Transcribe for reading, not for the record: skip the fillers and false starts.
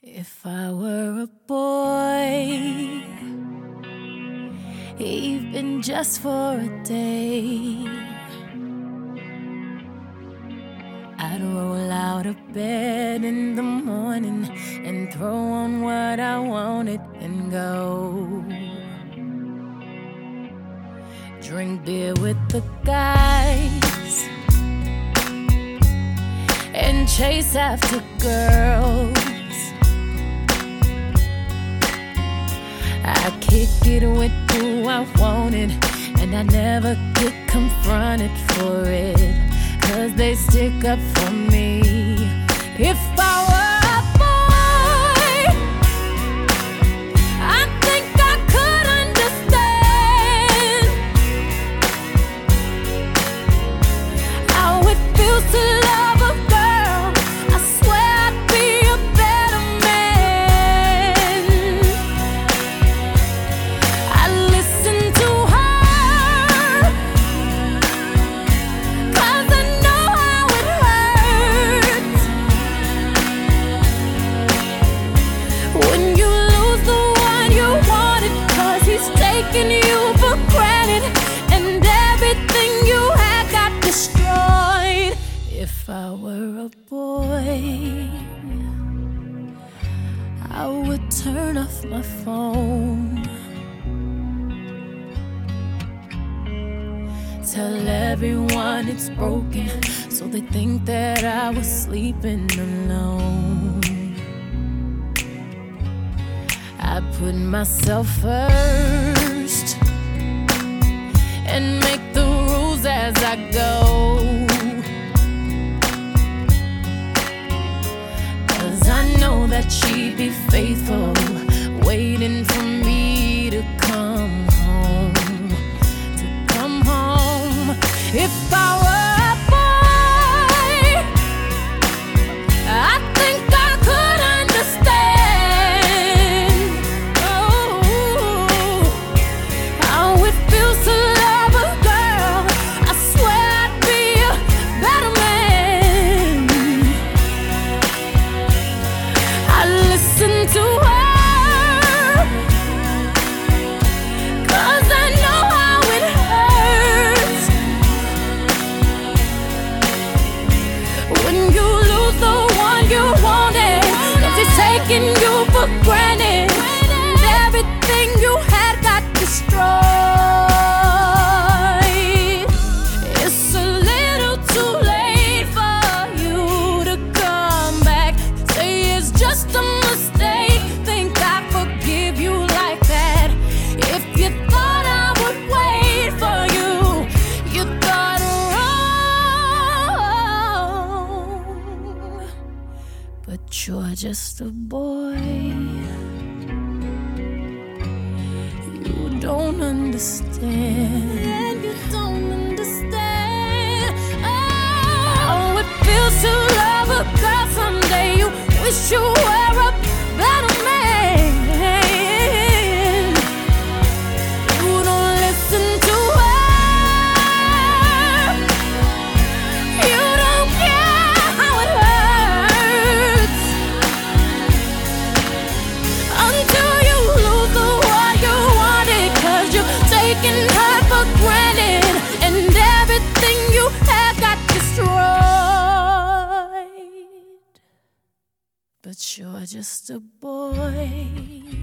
If I were a boy, even just for a day, I'd roll out of bed in the morning and throw on what I wanted and go drink beer with the guys and chase after girls. I kick it with who I wanted, and I never get confronted for it, 'cause they stick up for me. If I were a boy, I think I could understand how it feels to love a girl. I swear I'd be a better man. I listen to her, 'cause I know how it hurts when you lose the one you wanted, 'cause he's taking you for granted and everything you had got destroyed. If I were a boy, I would turn off my phone, tell everyone it's broken, so they think that I was sleeping alone. I put myself first and make the rules as I go, 'cause I know that she'd be faithful, waiting for me to come home, If I were a boy, I think I could understand how it feels to love a girl. I swear I'd be a better man. I listen to her, 'cause I know how it hurts when you lose the one you wanted, 'cause he's taking you for granted and everything you had got destroyed. It's a little too late for you to come back, say it's just a mistake, think I forgive you like that. If you thought I would wait for you, you thought wrong. But you're just a boy, you don't understand. You don't understand how it feels to love a girl. Someday you wish you were a better man. You don't listen to her, you don't care how it hurts until you lose the one you wanted, 'cause you're taking her for granted and everything you had got destroyed. But you're just a boy,